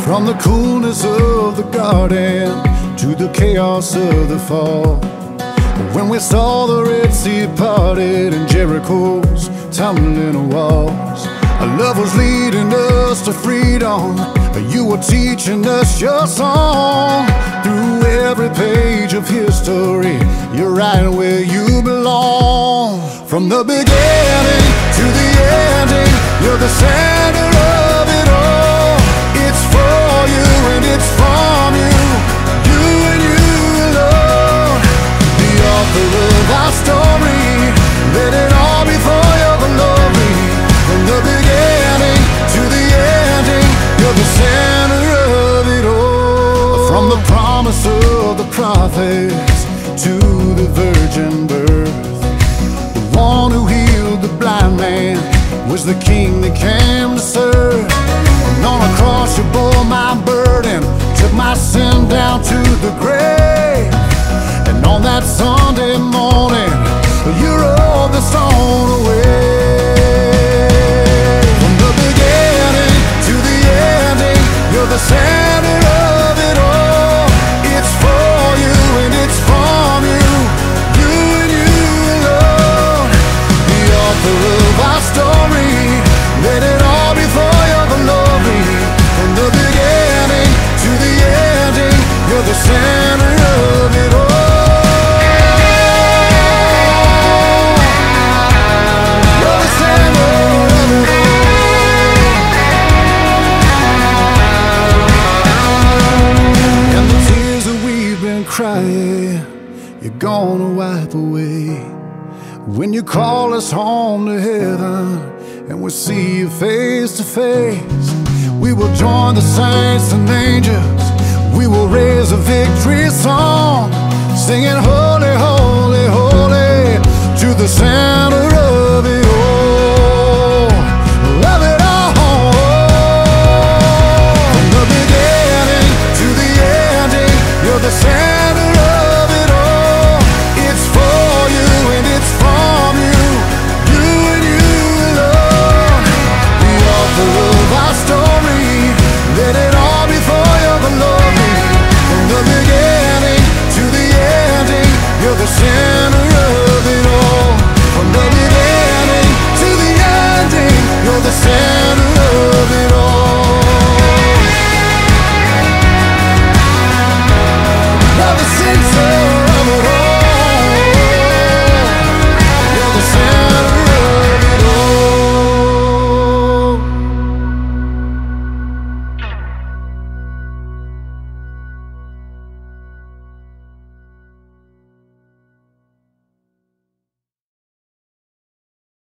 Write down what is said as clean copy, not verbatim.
From the coolness of the garden to the chaos of the fall, when we saw the Red Sea parted and Jericho's tumbling walls, our love was leading us to freedom. You were teaching us your song. Through every page of history, you're right where you belong. From the beginning to the ending, you're the center of it all. It's for you and it's from you, you and you alone. The author of our story, let it all be for your glory. From the beginning to the ending, you're the center of it all. From the promise of the prophets to the virgin birth, the one who healed the blind man was the king that came to serve. And on a cross you bore my burden, took my sin down to the grave. And on that Sunday morning, you rolled the stone away. From the beginning to the ending, you're the center of it all. It's for you and it's from you, you and you alone. The author of our story, let it all be for your glory. From the beginning to the ending, you're the center of it all. You're the center of it all. And the tears that we've been crying, you're gonna wipe away. When you call us home to heaven and we see you face to face, we will join the saints and angels. We will raise a victory song, singing holy, holy.